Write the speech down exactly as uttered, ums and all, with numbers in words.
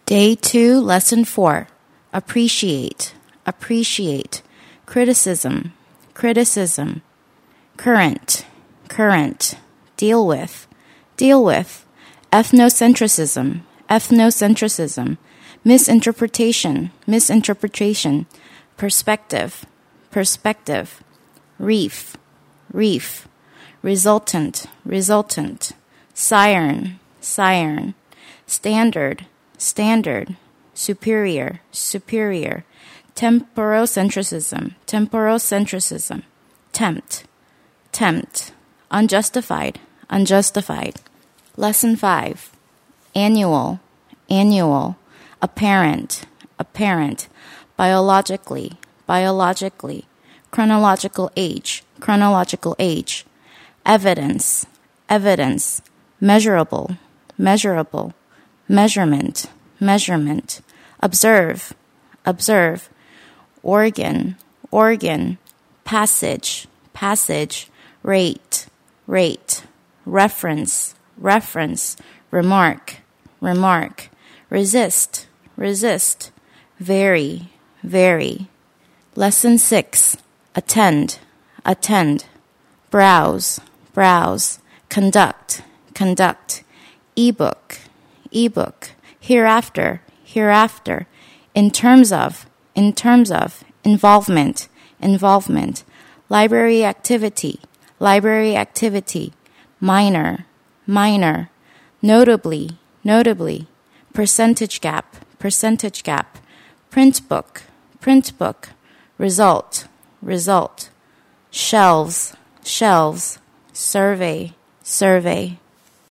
Day two, Lesson four. Appreciate, appreciate. Criticism, criticism. Current, current. Deal with, deal with. Ethnocentrism, ethnocentrism. Misinterpretation, misinterpretation. Perspective, perspective. Reef, reef. Resultant, resultant. Siren, siren. Standard, standard. Superior, superior. Temporocentrism, temporocentrism. Tempt, tempt. Unjustified, unjustified. Lesson five. Annual, annual. Apparent, apparent. Biologically, biologically. Chronological age, chronological age. Evidence, evidence. Measurable, measurable. Measurement, measurement. Observe, observe. Organ, organ. Passage, passage. Rate, rate. Reference, reference. Remark, remark. Resist, resist. Vary, vary. Lesson six. Attend, attend. Browse, browse. Conduct, conduct. Ebook, ebook. Hereafter, hereafter. In terms of, in terms of. Involvement, involvement. Library activity, library activity. Minor, minor. Notably, notably. Percentage gap, percentage gap. Print book, print book. Result, result. Shelves, shelves. Survey, survey.